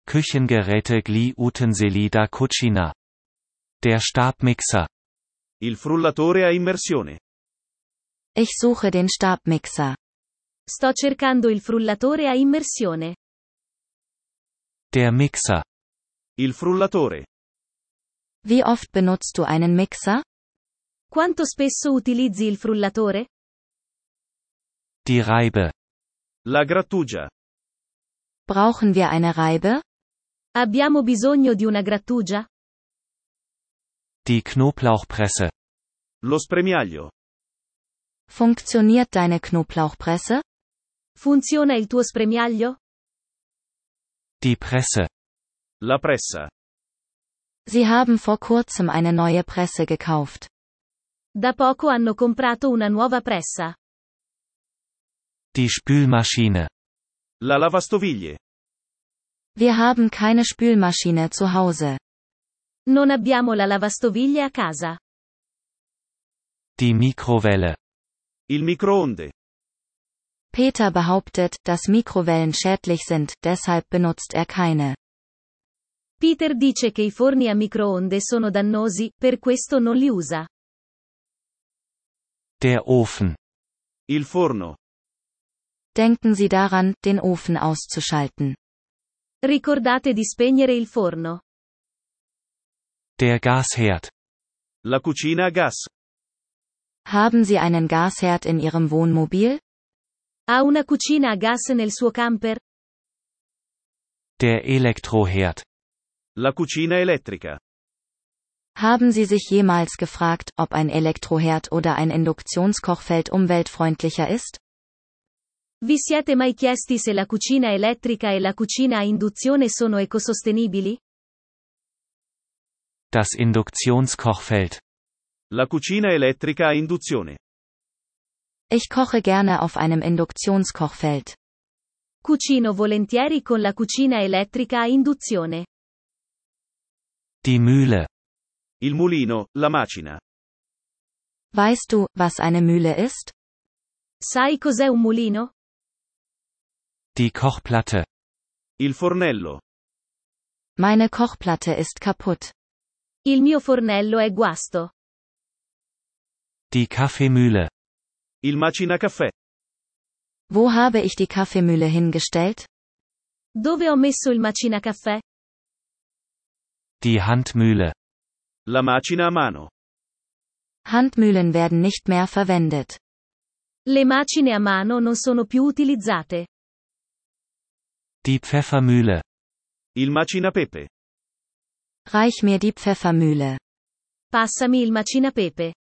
Küchengeräte gli utensili da cucina. Der Stabmixer. Il frullatore a immersione. Ich suche den Stabmixer. Sto cercando il frullatore a immersione. Der Mixer. Il frullatore. Wie oft benutzt du einen Mixer? Quanto spesso utilizzi il frullatore? Die Reibe. La grattugia. Brauchen wir eine Reibe? Abbiamo bisogno di una grattugia? Die Knoblauchpresse. Lo spremiaglio. Funktioniert deine Knoblauchpresse? Funziona il tuo spremiaglio? Die Presse. La pressa. Sie haben vor kurzem eine neue Presse gekauft. Da poco hanno comprato una nuova pressa. Die Spülmaschine. La lavastoviglie. Wir haben keine Spülmaschine zu Hause. Non abbiamo la lavastoviglie a casa. Die Mikrowelle. Il microonde. Peter behauptet, dass Mikrowellen schädlich sind, deshalb benutzt er keine. Peter dice che i forni a microonde sono dannosi, per questo non li usa. Der Ofen. Il forno. Denken Sie daran, den Ofen auszuschalten. Ricordate di spegnere il forno. Der Gasherd. La cucina a gas. Haben Sie einen Gasherd in Ihrem Wohnmobil? Ha una cucina a gas nel suo camper? Der Elektroherd. La cucina elettrica. Haben Sie sich jemals gefragt, ob ein Elektroherd oder ein Induktionskochfeld umweltfreundlicher ist? Vi siete mai chiesti se la cucina elettrica e la cucina a induzione sono ecosostenibili? Das Induktionskochfeld. La cucina elettrica a induzione. Ich koche gerne auf einem Induktionskochfeld. Cucino volentieri con la cucina elettrica a induzione. Die Mühle. Il mulino, la macina. Weißt du, was eine Mühle ist? Sai cos'è un mulino? Die Kochplatte. Il fornello. Meine Kochplatte ist kaputt. Il mio fornello è guasto. Die Kaffeemühle. Il macinacaffè. Wo habe ich die Kaffeemühle hingestellt? Dove ho messo il macinacaffè? Die Handmühle. La macina a mano. Handmühlen werden nicht mehr verwendet. Le macine a mano non sono più utilizzate. Die Pfeffermühle. Il macinapepe. Reich mir die Pfeffermühle. Passami il macinapepe.